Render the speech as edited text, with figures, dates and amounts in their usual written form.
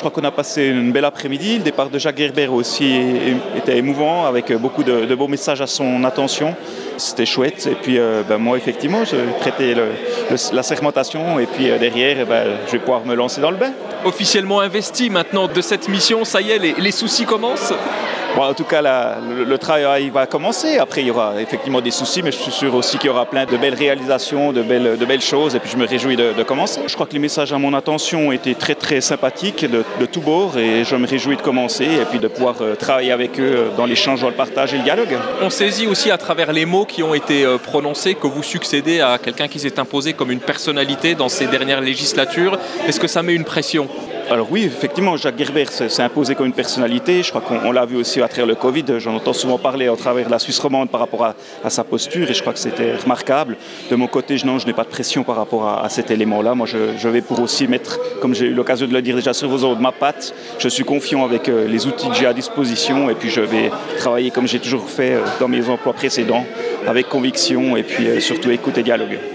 crois qu'on a passé une belle après-midi. Le départ de Jacques Gerber aussi était émouvant, avec beaucoup de beaux messages à son attention. C'était chouette. Et puis moi, effectivement, je prêtais la sermentation. Et puis derrière, je vais pouvoir me lancer dans le bain. Officiellement investi maintenant de cette mission, ça y est, les soucis commencent? Bon, en tout cas, le travail va commencer. Après, il y aura effectivement des soucis, mais je suis sûr aussi qu'il y aura plein de belles réalisations, de belles choses. Et puis, je me réjouis de commencer. Je crois que les messages à mon attention étaient très, très sympathiques, de tous bords. Et je me réjouis de commencer et puis de pouvoir travailler avec eux dans l'échange, dans le partage et le dialogue. On saisit aussi à travers les mots qui ont été prononcés que vous succédez à quelqu'un qui s'est imposé comme une personnalité dans ces dernières législatures. Est-ce que ça met une pression ? Alors oui, effectivement, Jacques Gerber s'est imposé comme une personnalité. Je crois qu'on l'a vu aussi à travers le Covid. J'en entends souvent parler à travers la Suisse romande par rapport à sa posture et je crois que c'était remarquable. De mon côté, je n'ai pas de pression par rapport à cet élément-là. Moi, je vais pour aussi mettre, comme j'ai eu l'occasion de le dire déjà sur vos ondes, ma patte. Je suis confiant avec les outils que j'ai à disposition et puis je vais travailler comme j'ai toujours fait dans mes emplois précédents, avec conviction et puis surtout écoute et dialogue.